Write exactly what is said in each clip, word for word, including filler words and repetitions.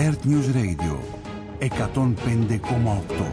Earth News Radio εκατόν πέντε κόμμα οκτώ.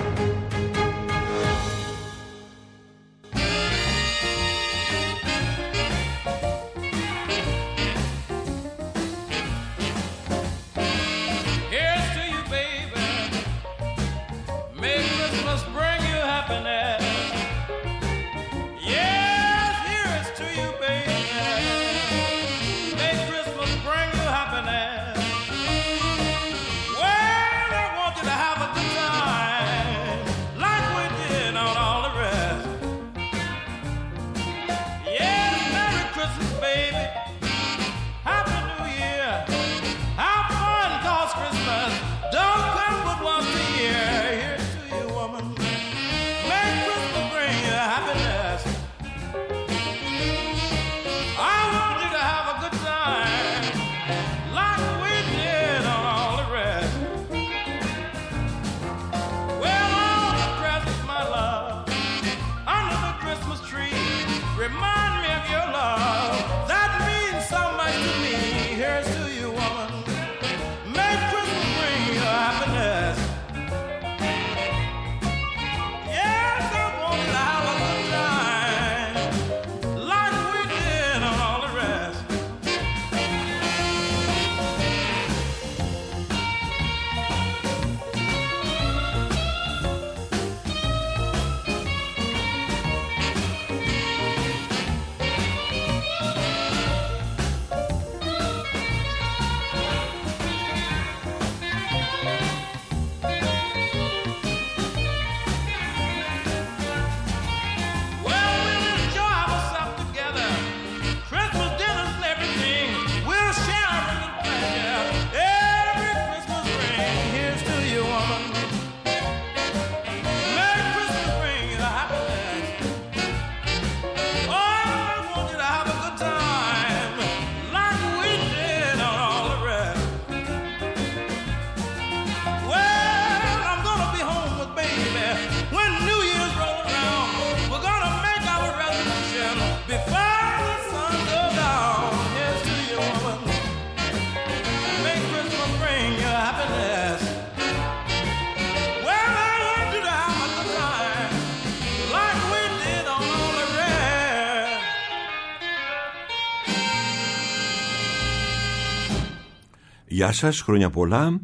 Γεια σας, χρόνια πολλά.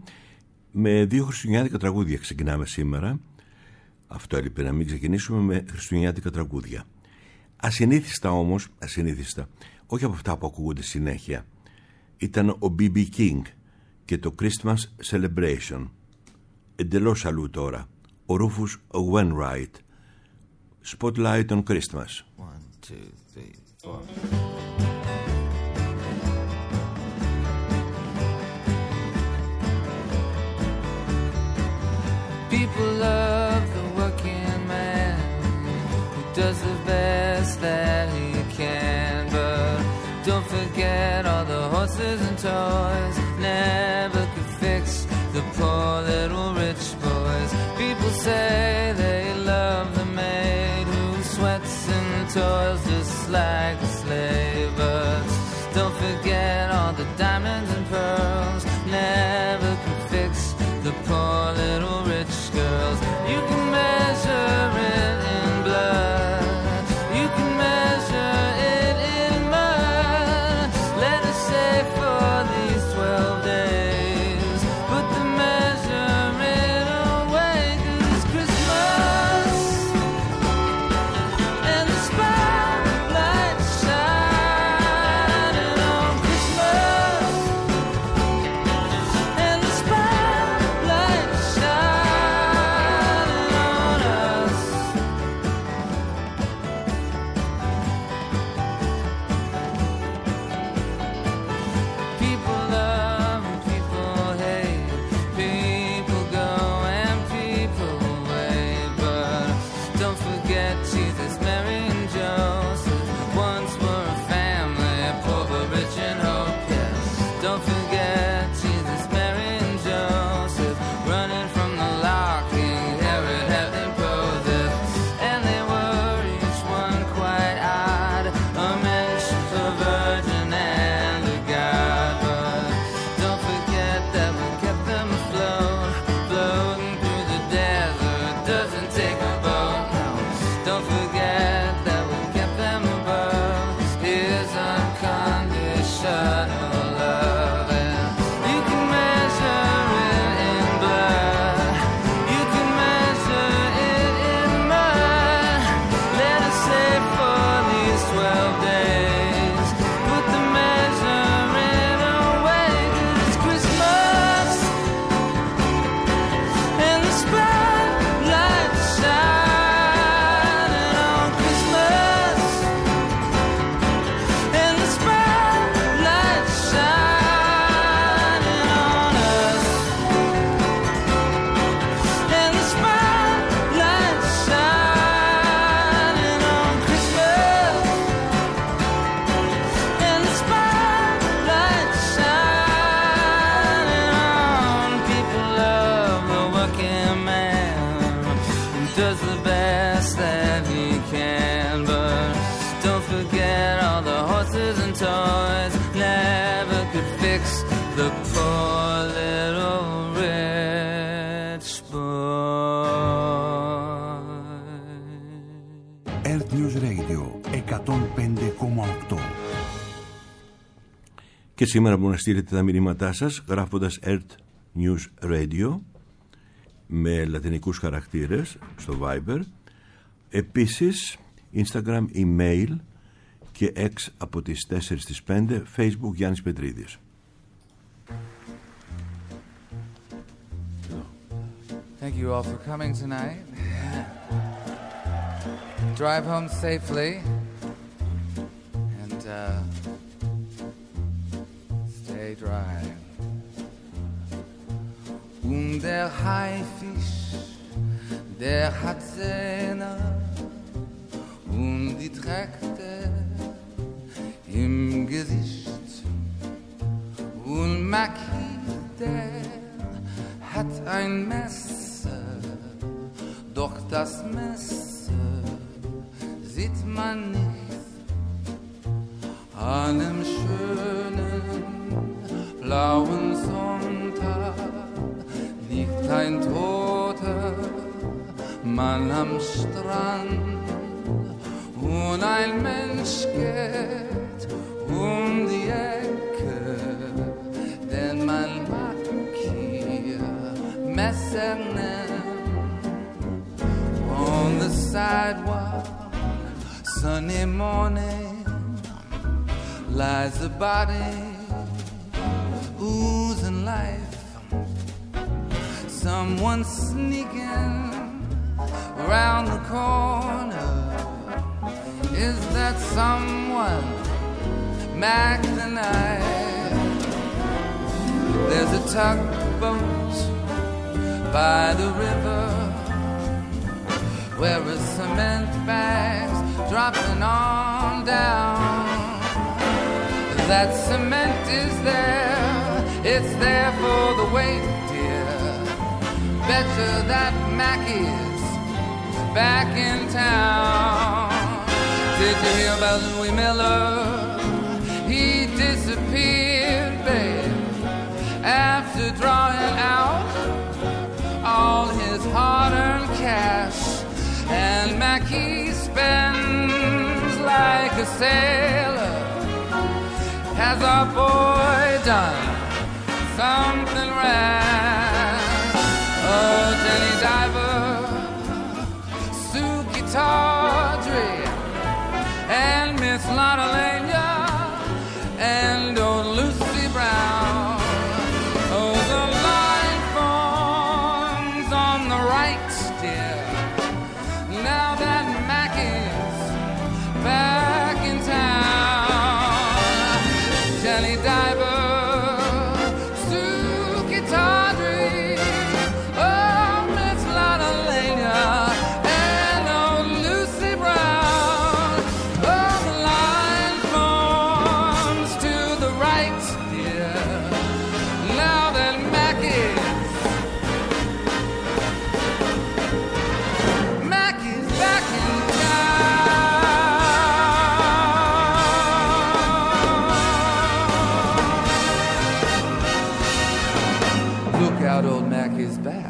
Με δύο χριστουγεννιάτικα τραγούδια ξεκινάμε σήμερα. Αυτό έλειπε, να μην ξεκινήσουμε με χριστουγεννιάτικα τραγούδια. Ασυνήθιστα όμως, ασυνήθιστα, όχι από αυτά που ακούγονται συνέχεια. Ήταν ο μπι μπι King και το Christmas Celebration. Εντελώς αλλού τώρα. Ο Rufus Wainwright. Spotlight on Christmas. One, two, three, four. People love the working man who does the best that he can, but don't forget all the horses and toys never could fix the poor little rich boys. People say they love the maid who sweats and toils just like a slave, but don't forget all the diamonds and pearls never could fix the poor little rich girls. You can measure it in blood, you can measure it in mud. Let us say for these twelve days, put the measurement away, 'cause Christmas and the spotlight shining on Christmas. never could fix the poor little rich boy. Earth News Radio εκατόν πέντε κόμμα οκτώ. Και σήμερα μπορείτε να στείλετε τα μηνύματά σας γράφοντας Earth News Radio με λατινικούς χαρακτήρες στο Viber. Επίσης Instagram, email και X από τις τέσσερις στις πέντε, Facebook Γιάννης Πετρίδης. Thank you all for coming tonight. Drive home safely and uh, stay dry. Und der Haifisch, der hat Zähne und die trägt er im Gesicht. Und Maki, der hat ein Messer, doch das Messer sieht man nicht. An einem schönen blauen Sonntag liegt ein toter Mann am Strand und ein Mensch geht um die Ecke, denn man mag hier Messer nennt. On the sidewalk, sunny morning, lies a body oozing life. Someone sneaking around the corner. Is that someone? Mac the Knife. There's a tugboat by the river where a cement bag's dropping on down. That cement is there, it's there for the weight, dear. Betcha that Mac is back in town. Did you hear about Louis Miller? He disappeared, babe, after drawing out all his hard-earned cash. And Mackie spends like a sailor. Has our boy done something rash? Oh, Jenny Diver, Suki Tawdry, and Miss Lotta Lenya, and old Lucy Brown. Oh, the line forms on the right, dear. Now that Mac is back in town. Jenny Diver, Suki Tawdry, oh, Miss Lotta Lenya, and old Lucy Brown. Oh, the line forms to the right, dear. Now that Mac is Mac is back in town. Look out, old Mac is back.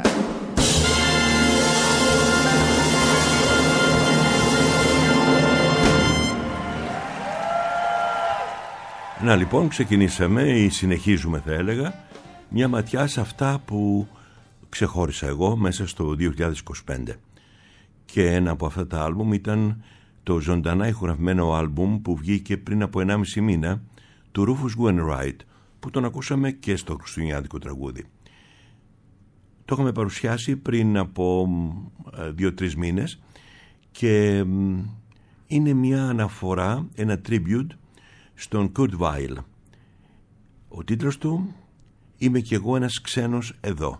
Να λοιπόν, ξεκινήσαμε ή συνεχίζουμε θα έλεγα μια ματιά σε αυτά που ξεχώρισα εγώ μέσα στο δύο χιλιάδες είκοσι πέντε. Και ένα από αυτά τα άλμπουμ ήταν το ζωντανά ηχογραφημένο άλμπουμ που βγήκε πριν από ενάμιση μήνα του Rufus Wainwright, που τον ακούσαμε και στο χριστουγεννιάτικο τραγούδι. Το είχαμε παρουσιάσει πριν από δύο-τρεις μήνες και είναι μια αναφορά, ένα tribute στον Kurt Weill. Ο τίτλος του «Είμαι κι εγώ ένας ξένος εδώ».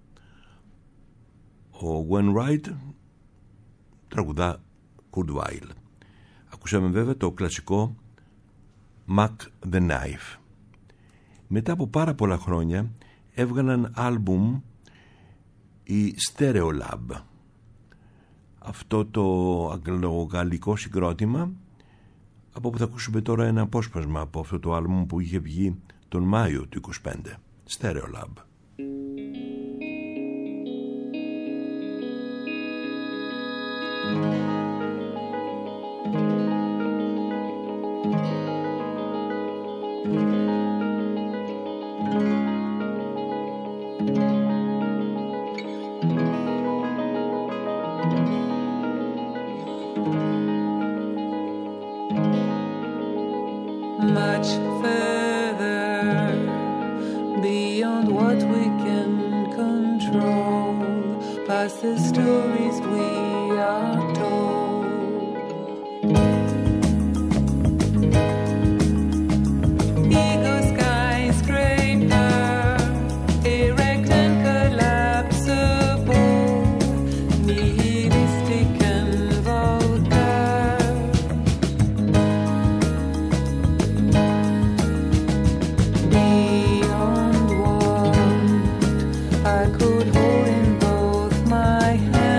Ο Wainwright τραγουδά Kurt Weill. Ακούσαμε βέβαια το κλασικό Mac the Knife. Μετά από πάρα πολλά χρόνια έβγαλαν άλμπουμ η Stereolab. Αυτό το αγγλογαλλικό συγκρότημα από που θα ακούσουμε τώρα ένα απόσπασμα από αυτό το άλμπουμ που είχε βγει τον Μάιο του είκοσι πέντε, Stereolab. Much further beyond what we can control, past the stories we are told. Ego skyscraper, erect and collapsible, nihilistic and vulgar. Beyond what I could hold in both my hands.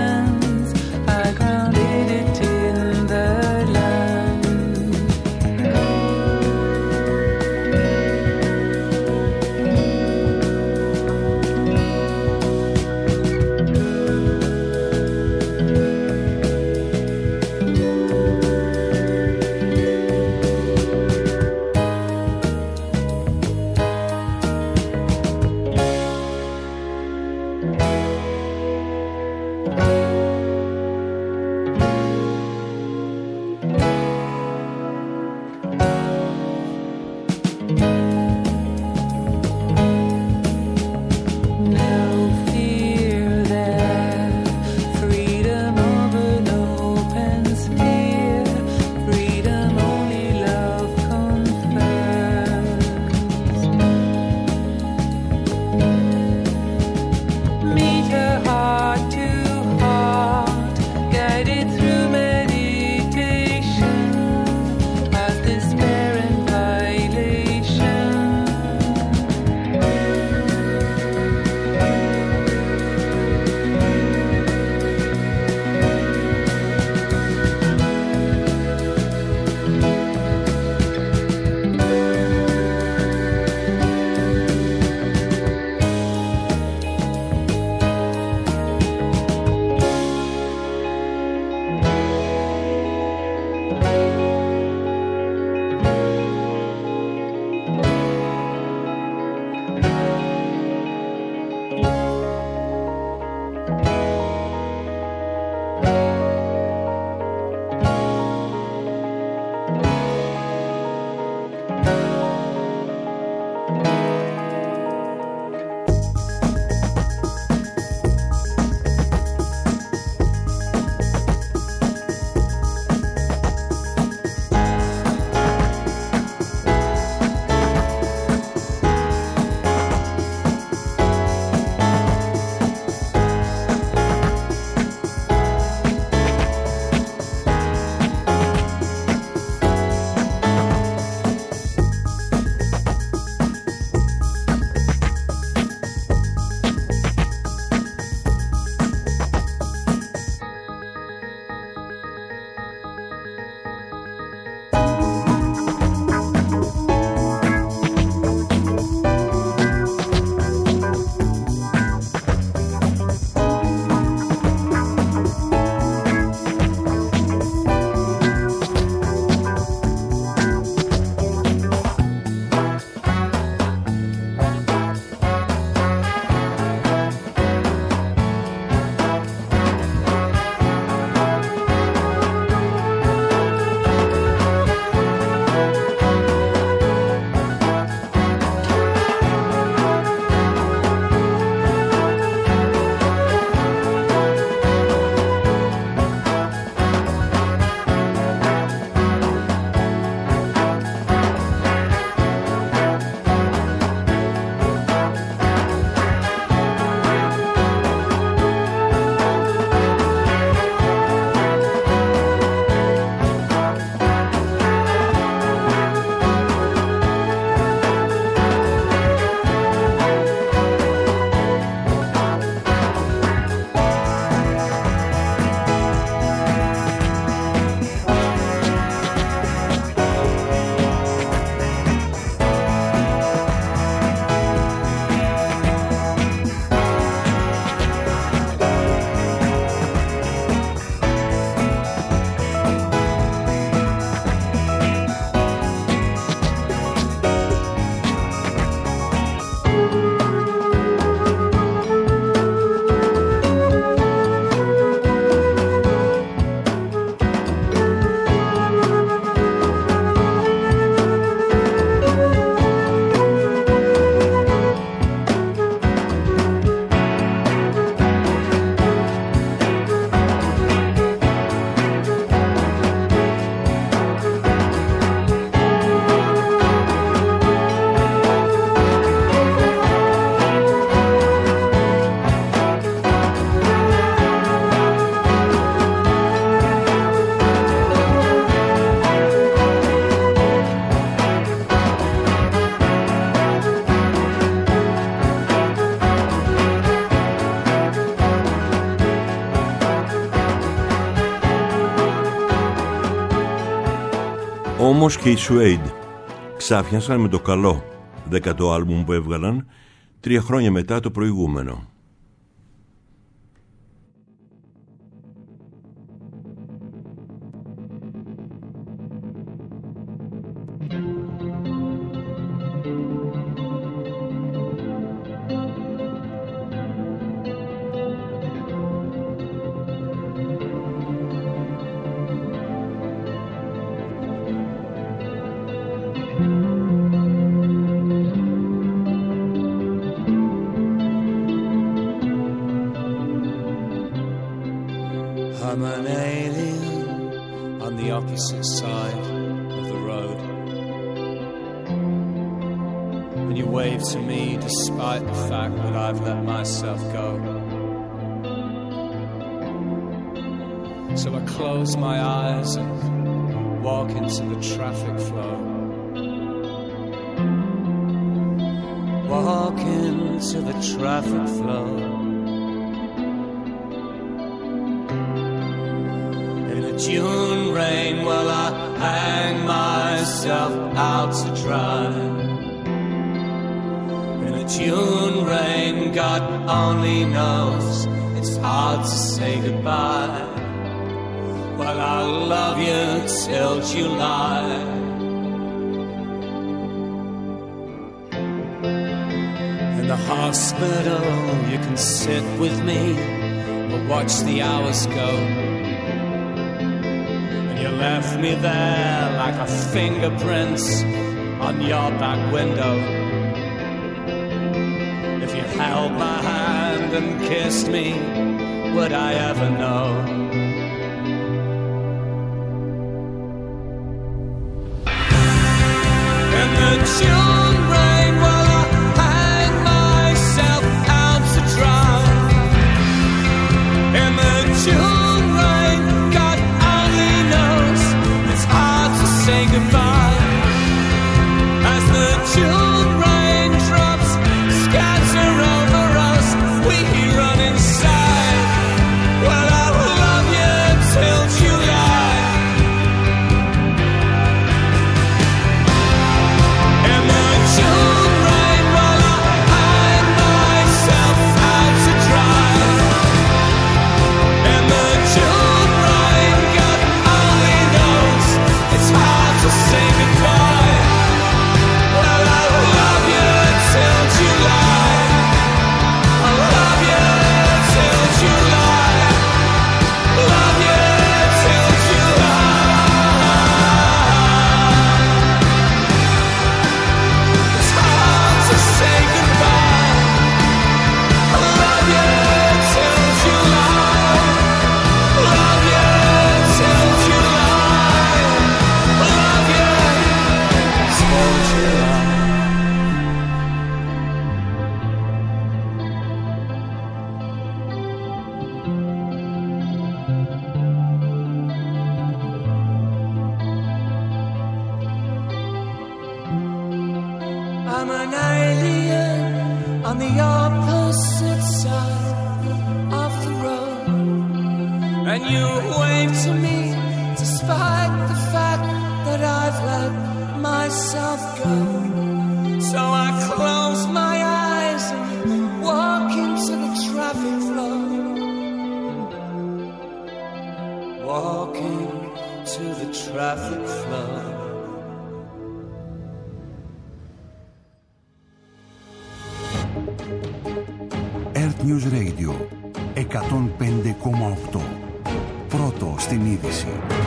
Όμως και οι Suede ξάφιασαν με το καλό δέκατο άλμπουμ που έβγαλαν τρία χρόνια μετά το προηγούμενο. I'm an alien on the opposite side of the road, and you wave to me despite the fact that I've let myself go. So I close my eyes and walk into the traffic flow. Walk into the traffic flow. June rain, well, I hang myself out to dry. In a June rain, God only knows it's hard to say goodbye. Well, I'll love you till July. In the hospital, you can sit with me or watch the hours go. You left me there like a fingerprint on your back window. If you held my hand and kissed me, would I ever know? In the June rain, well, I hang myself out to dry. In the June rain, God only knows it's hard to say goodbye. As the June raindrops scatter over us, we run inside. Well, I will love you till July. In the June rain, well, I hang myself out to dry. In the June rain, God only knows it's hard to say goodbye. Well, I will love you till July. I'll love you till July. Love you till July. It's hard to say goodbye. I'll love you till July. Love you till July. Love you till July. I'm an alien on the opposite side of the road, and you wave to me despite the fact that I've let myself go. So I close my eyes and walk into the traffic flow. Walking to the traffic flow. Earth News Radio εκατόν πέντε κόμμα οκτώ. Πρώτο στην είδηση.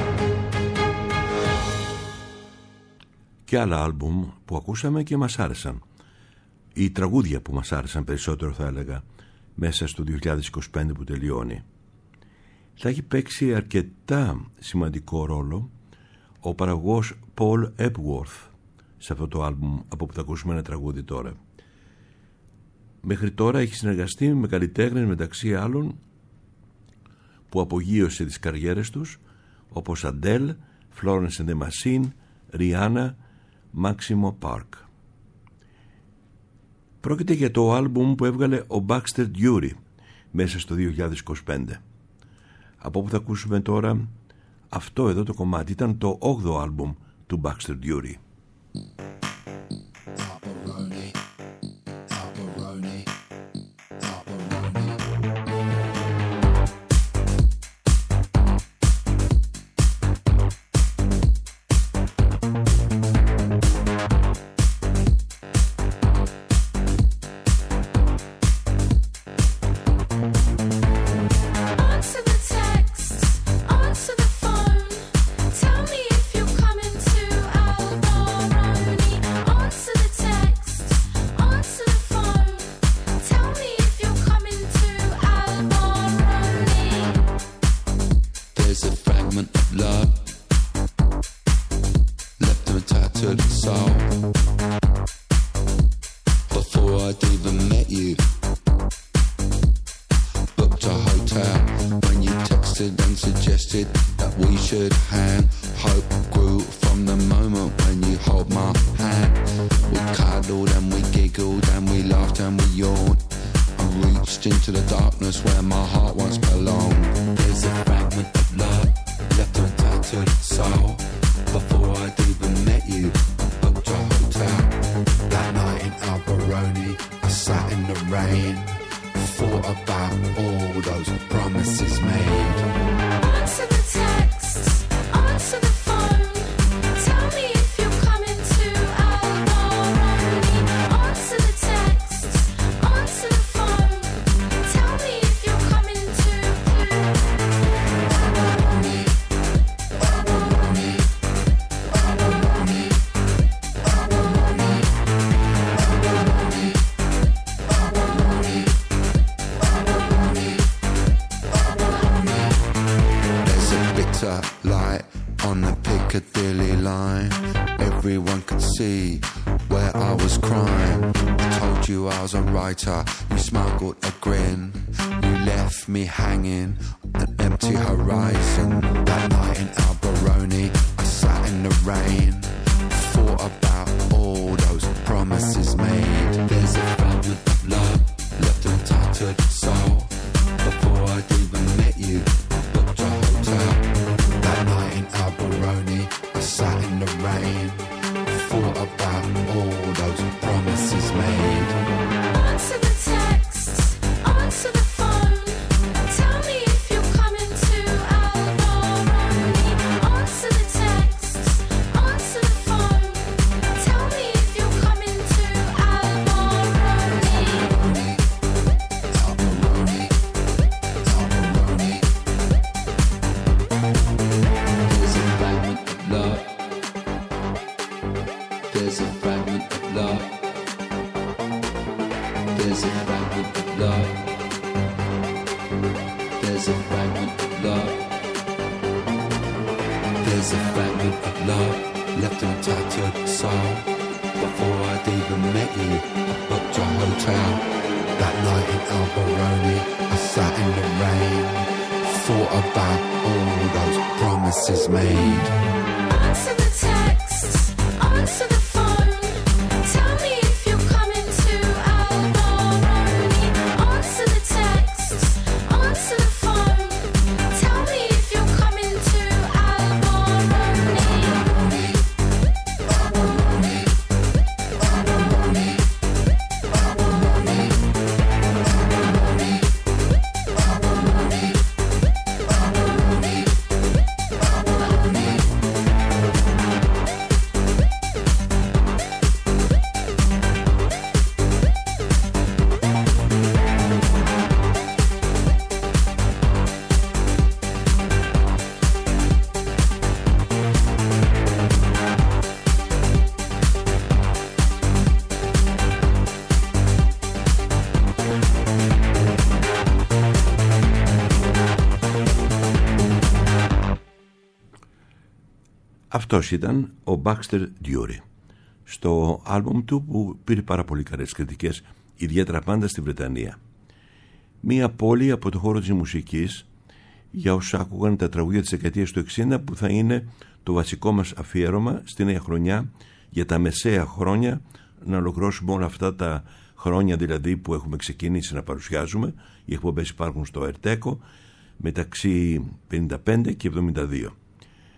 Και άλλα άλμπουμ που ακούσαμε και μας άρεσαν. Οι τραγούδια που μας άρεσαν περισσότερο, θα έλεγα, μέσα στο δύο χιλιάδες είκοσι πέντε που τελειώνει. Θα έχει παίξει αρκετά σημαντικό ρόλο ο παραγωγός Paul Epworth σε αυτό το άλμπουμ από που θα ακούσουμε ένα τραγούδι τώρα. Μέχρι τώρα έχει συνεργαστεί με καλλιτέχνες, μεταξύ άλλων, που απογείωσε τις καριέρες τους, όπως Adele, Florence and the Machine, Rihanna, Maximo Park. Πρόκειται για το άλμπουμ που έβγαλε ο Baxter Dury μέσα στο δύο χιλιάδες είκοσι πέντε. Από όπου θα ακούσουμε τώρα αυτό εδώ το κομμάτι. Ήταν το όγδοο άλμπουμ του Baxter Dury. You smuggled a grin. You left me hanging, an empty horizon. That night in Alberoni, I sat in the rain, thought about all those promises made. There's a fragment of love left in a tattered soul. Before I'd even met you, I booked a hotel. That night in Alberoni, I sat in the rain, thought about all those promises made. Answer the texts, answer the phone. Tell me if you're coming to Alberoni. Answer the texts, answer the phone. Tell me if you're coming to Alberoni. Alberoni, Alberoni, Alberoni. There's a fragment of love. There's a fragment of love. There's a fragment of love. There's a fragment of love. There's a fragment of love left in a tattered soul. Before I'd even met you, I booked a hotel. That night in Alberoni, I sat in the rain, thought about all those promises made. Answer the texts, answer the phone. Tell me if you're coming to Alberoni. Answer the texts, answer the phone. Tell me if you're coming to Alberoni. Alberoni, Alberoni, Alberoni, Alberoni, Alberoni, Alberoni, Alberoni. Αυτός ήταν ο Baxter Dury στο άλμπουμ του που πήρε πάρα πολύ καλές κριτικές, ιδιαίτερα πάντα στη Βρετανία. Μία πόλη από το χώρο της μουσικής για όσους άκουγαν τα τραγούδια της δεκαετίας του εξήντα, που θα είναι το βασικό μας αφιέρωμα στη νέα χρονιά, για τα μεσαία χρόνια, να ολοκληρώσουμε όλα αυτά τα χρόνια δηλαδή που έχουμε ξεκινήσει να παρουσιάζουμε. Οι εκπομπές υπάρχουν στο Ερτέκο μεταξύ πενήντα πέντε και εβδομήντα δύο.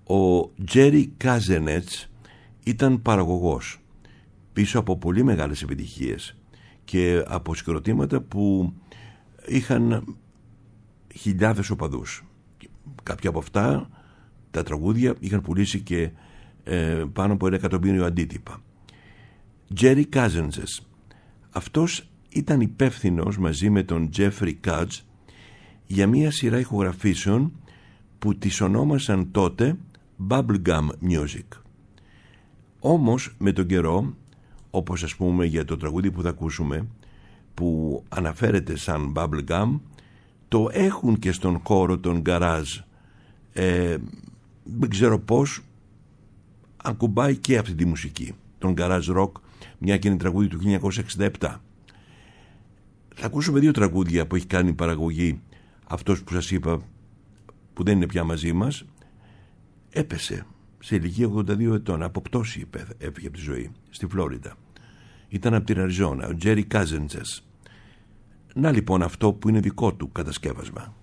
Ο Τζέρι Κάζενετς ήταν παραγωγός πίσω από πολύ μεγάλες επιτυχίες και από συγκροτήματα που είχαν χιλιάδες οπαδούς. Κάποια από αυτά τα τραγούδια είχαν πουλήσει και ε, πάνω από ένα εκατομμύριο αντίτυπα. Τζέρι Κάζενετς, αυτός ήταν υπεύθυνος μαζί με τον Τζέφρι Κάτζ για μια σειρά ηχογραφήσεων που τις ονόμασαν τότε Bubblegum Music. Όμως με τον καιρό, όπως ας πούμε για το τραγούδι που θα ακούσουμε, που αναφέρεται σαν Bubblegum, το έχουν και στον χώρο των garage. Ε, δεν ξέρω πώς ακουμπάει και αυτή τη μουσική, τον garage rock, μια και είναι τραγούδι του χίλια εννιακόσια εξήντα επτά. Θα ακούσουμε δύο τραγούδια που έχει κάνει παραγωγή αυτός που σας είπα, που δεν είναι πια μαζί μας. Έπεσε σε ηλικία ογδόντα δύο ετών, από πτώση έφυγε από τη ζωή στη Φλόριντα. Ήταν από την Αριζόνα, ο Τζέρι Κάζενετς. Να λοιπόν αυτό που είναι δικό του κατασκεύασμα.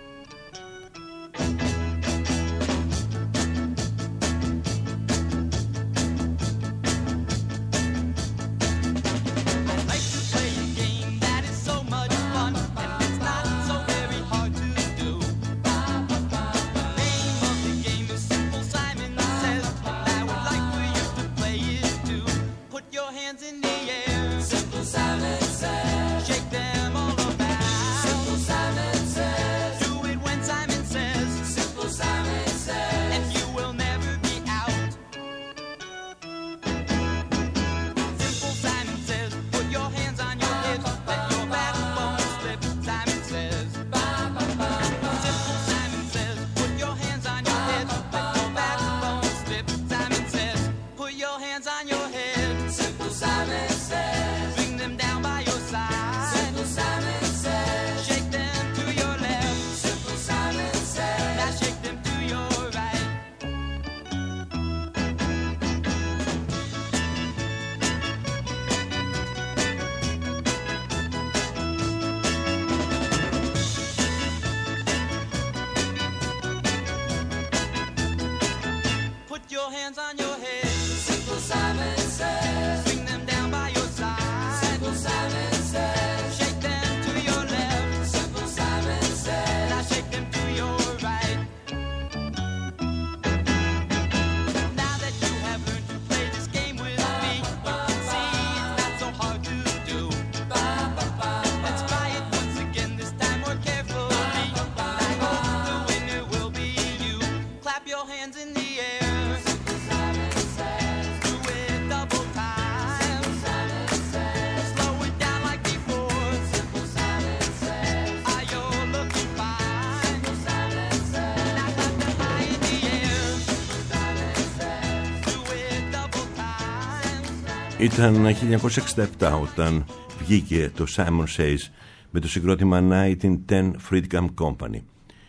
Ήταν χίλια εννιακόσια εξήντα επτά όταν βγήκε το Simon Says με το συγκρότημα χίλια εννιακόσια δέκα Freedom Company.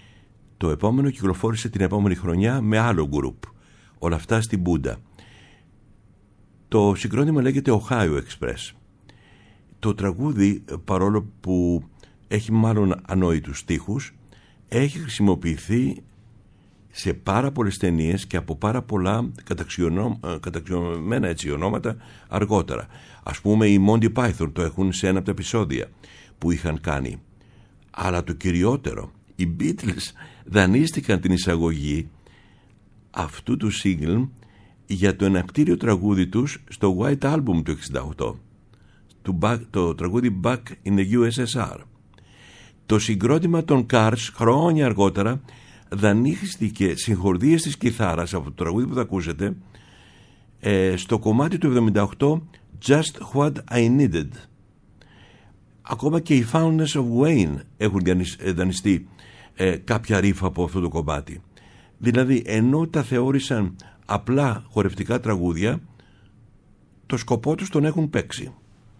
Το επόμενο κυκλοφόρησε την επόμενη χρονιά με άλλο group, όλα αυτά στην Μπούντα. Το συγκρότημα λέγεται Ohio Express. Το τραγούδι, παρόλο που έχει μάλλον ανόητους στίχους, έχει χρησιμοποιηθεί σε πάρα πολλές ταινίες και από πάρα πολλά καταξιωμένα έτσι ονόματα αργότερα. Ας πούμε οι Monty Python το έχουν σε ένα από τα επεισόδια που είχαν κάνει. Αλλά το κυριότερο, οι Beatles δανείστηκαν την εισαγωγή αυτού του single για το ενακτήριο τραγούδι τους στο White Album του εξήντα οκτώ, το, back, το τραγούδι Back in the γιου ες ες αρ. Το συγκρότημα των Cars χρόνια αργότερα δανείστηκε συγχορδίες της κιθάρας από το τραγούδι που θα ακούσετε ε, στο κομμάτι του εβδομήντα οκτώ Just What I Needed. Ακόμα και οι Fountains of Wayne έχουν δανειστεί ε, κάποια ρίφα από αυτό το κομμάτι. Δηλαδή ενώ τα θεώρησαν απλά χορευτικά τραγούδια, το σκοπό τους τον έχουν παίξει.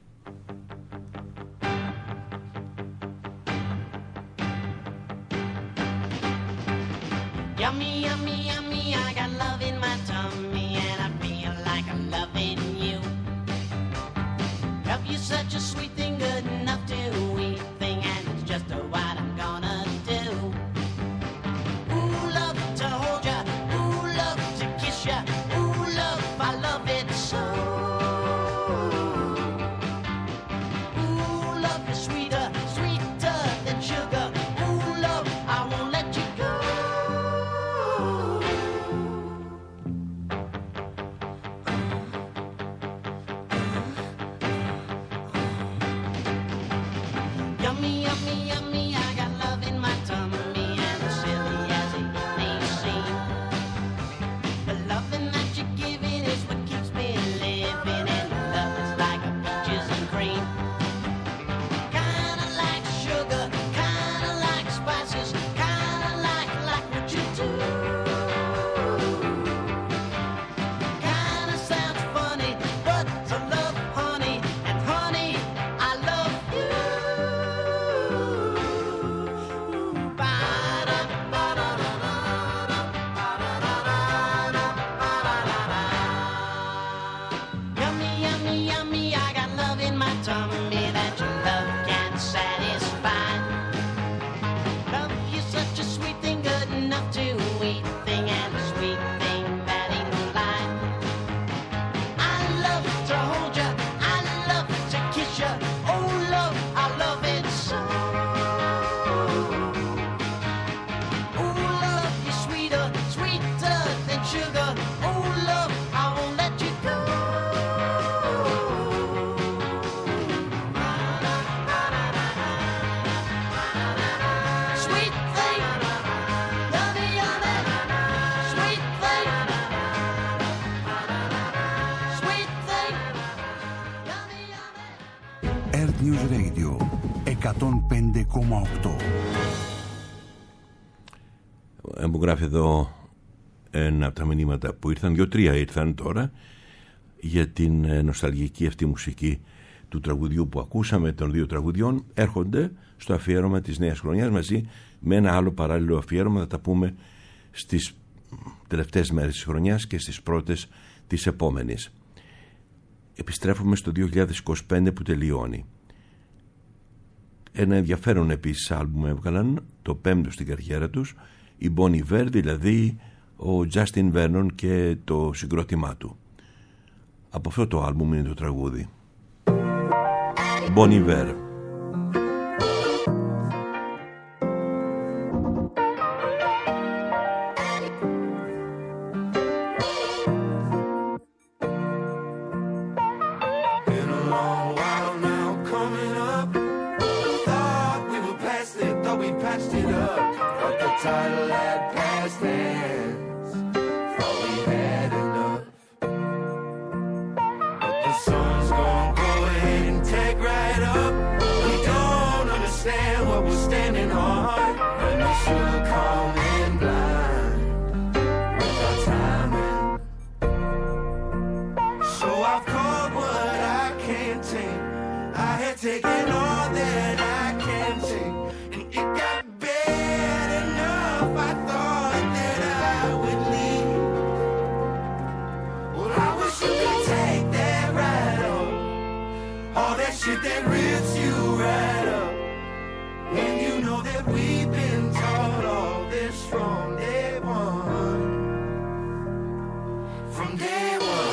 Yummy, yummy, yummy, I got love in my tummy and I feel like I'm loving you. Love you such a sweet thing, good enough to eat thing, and it's just a what I'm gonna do. Ooh, love to hold ya, ooh, love yummy, yummy, yummy. I got love in my tummy, and as silly as it may seem, the loving that you're giving is what keeps me living, and love is like a peaches and cream. Kinda like sugar, kinda like spices, kinda like like what you do. Kinda sounds funny, but I love honey, and honey, I love you. Yummy, yummy, yummy, I got love in my tummy that your love can't satisfy. Love you such a sweet thing, good enough to eat thing, and a sweet thing that ain't no lie. I love to hold ya, I love to kiss ya. Oh love, I love it so. Oh love, you're sweeter, sweeter than sugar. Oh love, I won't let you go. Sweet thing, yummy, yummy. Sweet thing, sweet thing, yummy, yummy. Earth News Radio εκατόν πέντε κόμμα οκτώ. Ε, Μου γράφει εδώ ένα από τα μηνύματα που ήρθαν, δύο-τρία ήρθαν τώρα, για την ε, νοσταλγική αυτή μουσική του τραγουδιού που ακούσαμε, των δύο τραγουδιών. Έρχονται στο αφιέρωμα της νέας χρονιάς μαζί με ένα άλλο παράλληλο αφιέρωμα. Θα τα πούμε στις τελευταίες μέρες της χρονιάς και στις πρώτες της επόμενης. Επιστρέφουμε στο δύο χιλιάδες είκοσι πέντε που τελειώνει. Ένα ενδιαφέρον επίσης άλμπουμ έβγαλαν, το πέμπτο στην καριέρα τους, η Bon Iver, δηλαδή ο Justin Vernon και το συγκρότημά του. Από αυτό το άλμπουμ είναι το τραγούδι Bon Iver. Been a long while now coming up. Thought we were past it, thought we patched it up. But the title had passed hands. Thought we had enough. But the sun's gonna go ahead and take right up. We don't understand what we're standing on. And we should come in blind with our timing. So I've called what I can't take. I had taken all that I can take, and it got bad enough. I thought that I would leave. Well, I wish you could take that right up, all that shit that rips you right up. And you know that we've been taught all this from day one. From day one.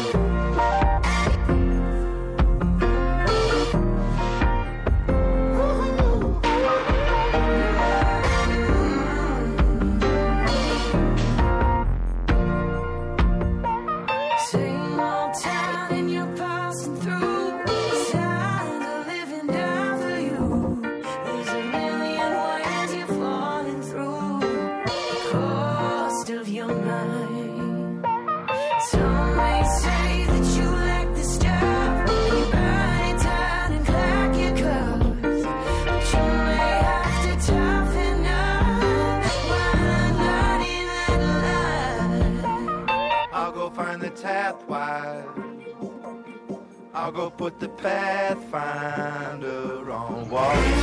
Same old town and you're passing through. Tired of living down for you. There's a million ways you're falling through the cost of your mind. Some may say that you lack the stuff. You burn it down and crack your cups. But you may have to toughen up while I'm not in that line. I'll go find the tap wide. I'll go put the Pathfinder on walls.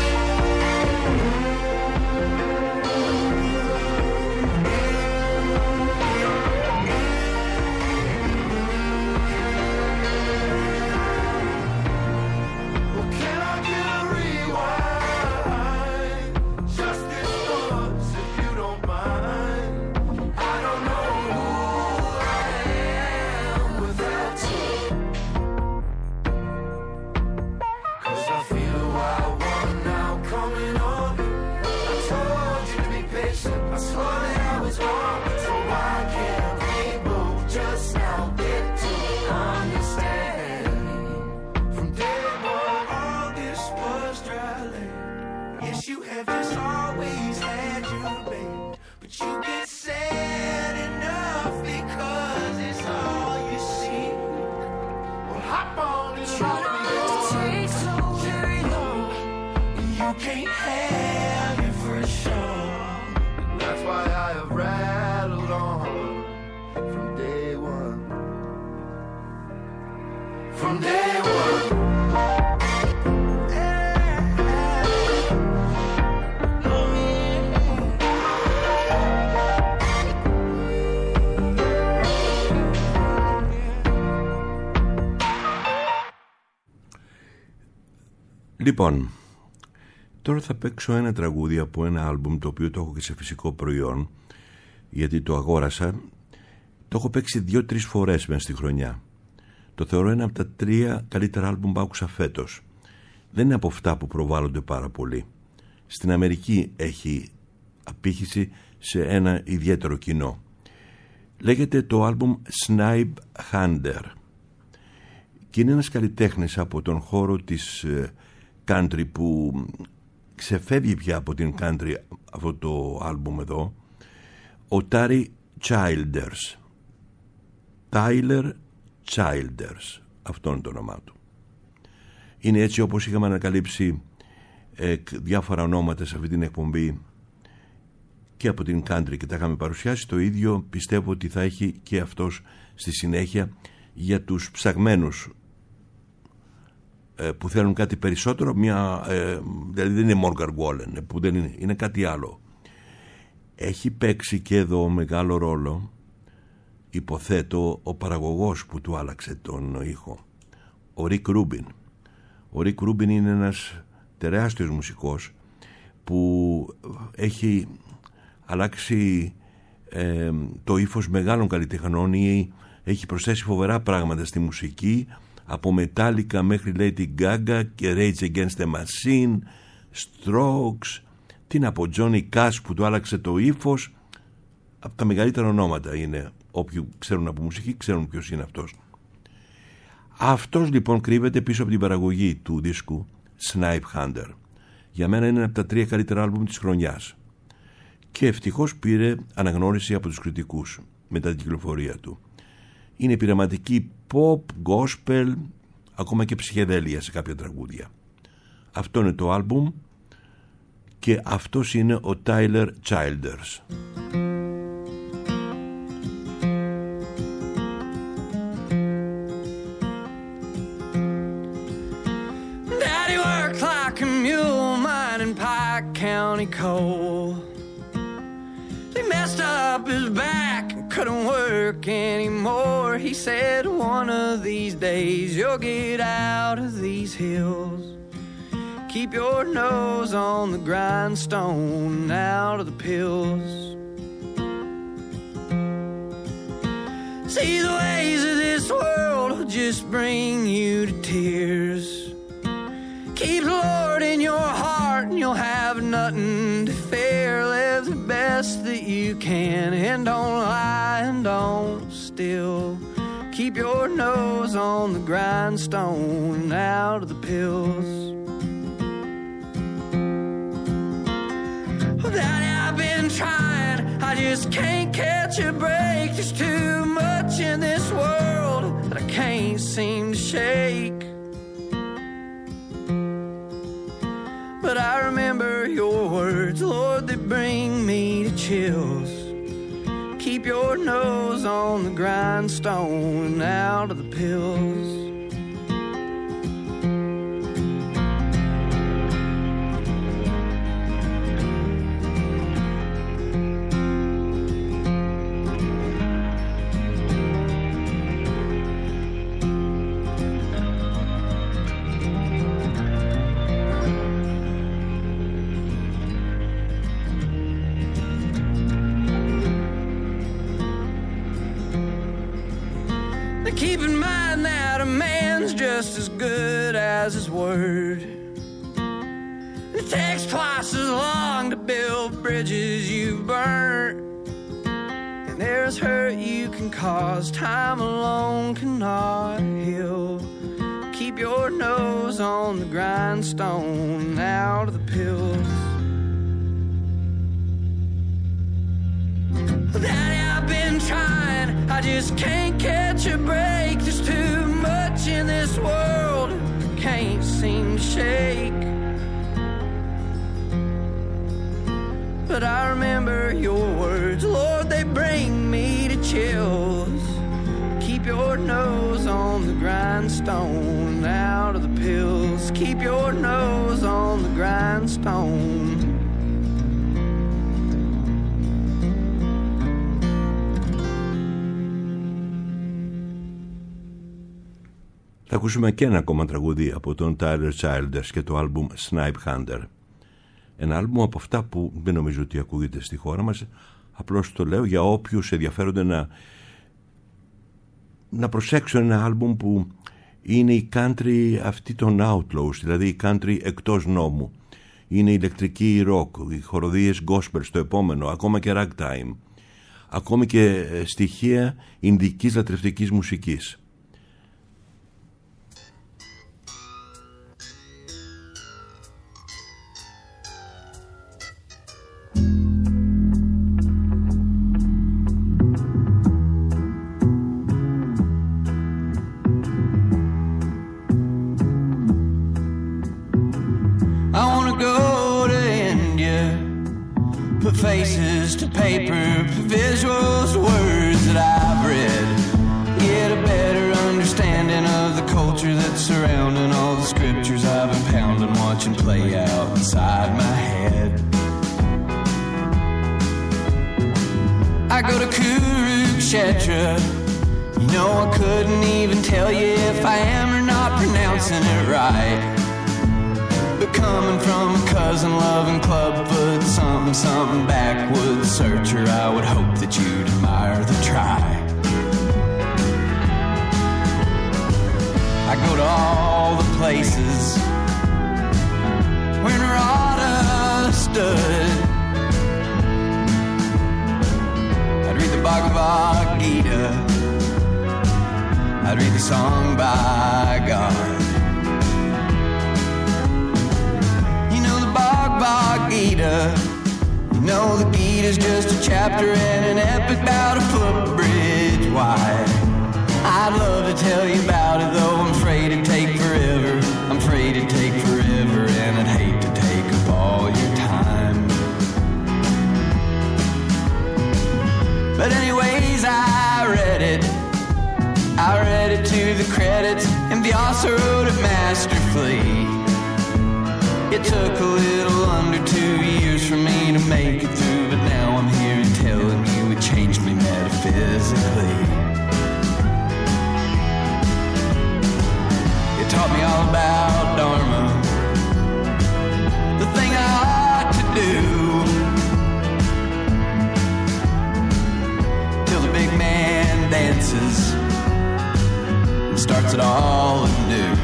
Well, can I get a rewind? Just this once, if you don't mind. I don't know who I am without you. 'Cause have you for sure. And that's why I have rattled on from day one. From day one. Λοιπόν, τώρα θα παίξω ένα τραγούδι από ένα άλμπουμ το οποίο το έχω και σε φυσικό προϊόν, γιατί το αγόρασα. Το έχω παίξει δύο-τρεις φορές μέσα στη χρονιά. Το θεωρώ ένα από τα τρία καλύτερα άλμπουμ που άκουσα φέτος. Δεν είναι από αυτά που προβάλλονται πάρα πολύ. Στην Αμερική έχει απήχηση σε ένα ιδιαίτερο κοινό. Λέγεται το άλμπουμ Snipe Hunter και είναι ένας καλλιτέχνης από τον χώρο της country που ξεφεύγει πια από την country αυτό το άλμπουμ εδώ, ο Tari Childers. Tyler Childers, αυτό είναι το όνομά του. Είναι έτσι όπως είχαμε ανακαλύψει ε, διάφορα ονόματα σε αυτή την εκπομπή και από την country και τα είχαμε παρουσιάσει, το ίδιο πιστεύω ότι θα έχει και αυτός στη συνέχεια για τους ψαγμένους που θέλουν κάτι περισσότερο, μια, ε, δηλαδή δεν είναι Morgan Wallen, που δεν είναι, είναι κάτι άλλο. Έχει παίξει και εδώ μεγάλο ρόλο, υποθέτω, ο παραγωγός που του άλλαξε τον ήχο, ο Rick Rubin. Ο Rick Rubin είναι ένας τεράστιος μουσικός που έχει αλλάξει ε, το ύφος μεγάλων καλλιτεχνών ή έχει προσθέσει φοβερά πράγματα στη μουσική, από Metallica μέχρι Lady Gaga και Rage Against the Machine, Strokes, την από Johnny Cash που του άλλαξε το ύφος. Από τα μεγαλύτερα ονόματα είναι, όποιοι ξέρουν από μουσική ξέρουν ποιος είναι αυτός. Αυτός λοιπόν κρύβεται πίσω από την παραγωγή του δίσκου Snipe Hunter. Για μένα είναι από τα τρία καλύτερα άλμπουμ της χρονιάς και ευτυχώς πήρε αναγνώριση από τους κριτικούς μετά την κυκλοφορία του. Είναι πειραματική pop, gospel, ακόμα και ψυχεδέλεια σε κάποια τραγούδια. Αυτό είναι το άλμπουμ και αυτός είναι ο Tyler Childers. Daddy worked like a mule mining Pike County coal. He messed up his back and couldn't work anymore. He said one of these days you'll get out of these hills. Keep your nose on the grindstone and out of the pills. See, the ways of this world will just bring you to tears. Keep the Lord in your heart and you'll have nothing to fear. Live the best that you can and don't lie and don't steal. Keep your nose on the grindstone and out of the pills. Oh, Daddy, I've been trying, I just can't catch a break. There's too much in this world that I can't seem to shake. But I remember your words, Lord, they bring me to chills. Keep your nose on the grindstone and out of the pills. Keep in mind that a man's just as good as his word. It takes twice as long to build bridges you've burnt. And there's hurt you can cause, time alone cannot heal. Keep your nose on the grindstone and out of the pills. Daddy, I've been trying, I just can't catch a break. There's too much in this world, can't seem to shake. but I remember your words. Lord, they bring me to chills. Keep your nose on the grindstone, out of the pills. Keep your nose on the grindstone. Θα ακούσουμε και ένα ακόμα τραγούδι από τον Tyler Childers και το άλμπουμ Snipe Hunter. Ένα άλμπουμ από αυτά που δεν νομίζω ότι ακούγεται στη χώρα μας. Απλώς το λέω για όποιους ενδιαφέρονται να, να προσέξουν ένα άλμπουμ που είναι η country αυτή των Outlaws, δηλαδή η country εκτός νόμου. Είναι η ηλεκτρική rock, οι χοροδίες gospel στο επόμενο, ακόμα και ragtime. Ακόμη και στοιχεία ινδικής λατρευτικής μουσικής. Faces to paper, visuals, words that I've read. Get a better understanding of the culture that's surrounding all the scriptures I've been pounding, watching play out inside my head. I go to Kurukshetra. You know I couldn't even tell you if I am or not pronouncing it right. But coming from a cousin-loving clubfoot, something, something backwoods searcher, I would hope that you'd admire the try. I go to all the places where Narada stood. I'd read the Bhagavad Gita, I'd read the song by God. Bhagavad Gita. You know the Gita's just a chapter in an epic about a footbridge wide. I'd love to tell you about it, though I'm afraid it'd take forever. I'm afraid it'd take forever, and I'd hate to take up all your time. But anyways, I read it. I read it to the credits, and Vyasa wrote it masterfully. It took a little under two years for me to make it through, but now I'm here and telling you it changed me metaphysically. It taught me all about Dharma, the thing I ought to do, till the big man dances and starts it all anew.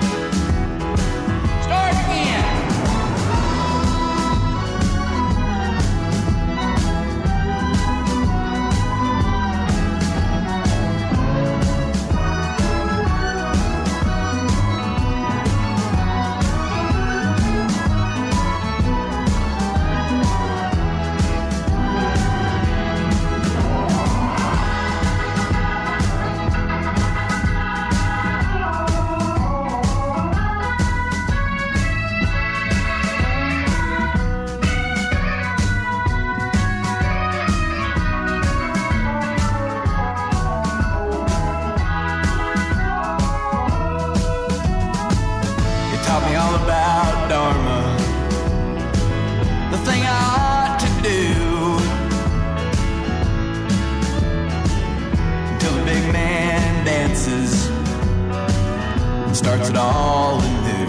Starts it all anew.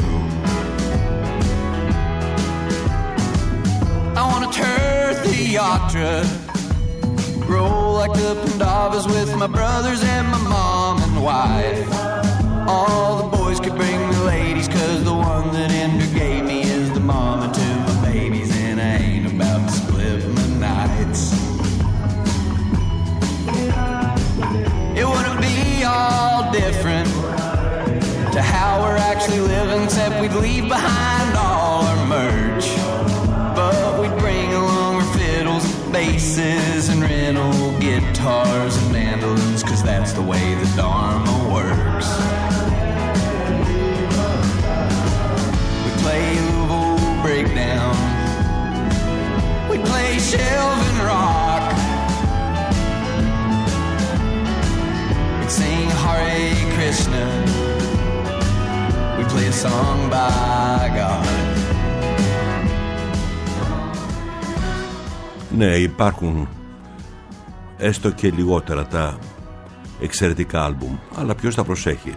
I want a Tirtha Yatra, roll like the Pandavas with my brothers and my mom and wife. All the boys could bring the ladies, cause the one that Ender gave me is the mama to my babies, and I ain't about to split my nights. It wouldn't be all different to how we're actually living, except we'd leave behind all our merch. But we'd bring along our fiddles, basses, and rental guitars and mandolins, cause that's the way the Dharma works. We play Louisville Breakdown, we play shelving rock. We'd sing Hare Krishna. We'd play a song by God. Ναι, υπάρχουν έστω και λιγότερα τα εξαιρετικά άλμπουμ, αλλά ποιος τα προσέχει?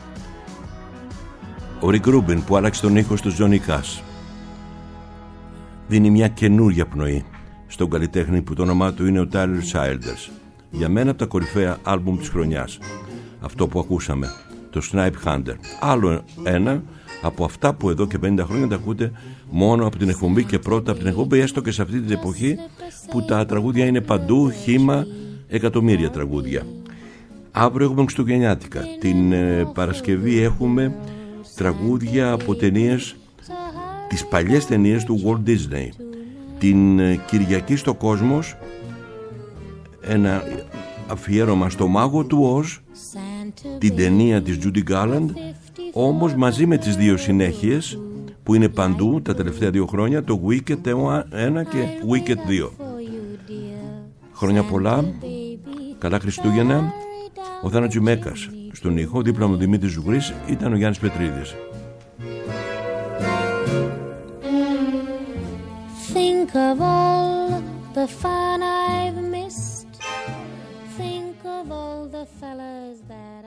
Ο Rick Rubin που άλλαξε τον ήχο στο Johnny Cash δίνει μια καινούρια πνοή στον καλλιτέχνη που το όνομά του είναι ο Tyler Childers. Για μένα από τα κορυφαία άλμπουμ της χρονιάς, αυτό που ακούσαμε, το Snipe Hunter. Άλλο ένα από αυτά που εδώ και πενήντα χρόνια τα ακούτε μόνο από την εκπομπή και πρώτα από την εκπομπή, έστω και σε αυτή την εποχή που τα τραγούδια είναι παντού, χύμα, εκατομμύρια τραγούδια. Αύριο έχουμε Χριστουγεννιάτικα. Την ε, Παρασκευή έχουμε τραγούδια από ταινίες, τις παλιές ταινίες του Walt Disney. Την ε, Κυριακή στο Κόσμος ένα αφιέρωμα στο Μάγο του Οζ, την ταινία της Judy Garland, όμως μαζί με τις δύο συνέχειες που είναι παντού τα τελευταία δύο χρόνια, το Wicked ένα και Wicked δύο. Χρόνια πολλά, καλά Χριστούγεννα. Ο Θάνος Τζιμέκας στον ήχο, δίπλα μου Δημήτρης Ζουγρής, ήταν ο Γιάννης Πετρίδης. Think of all the fun I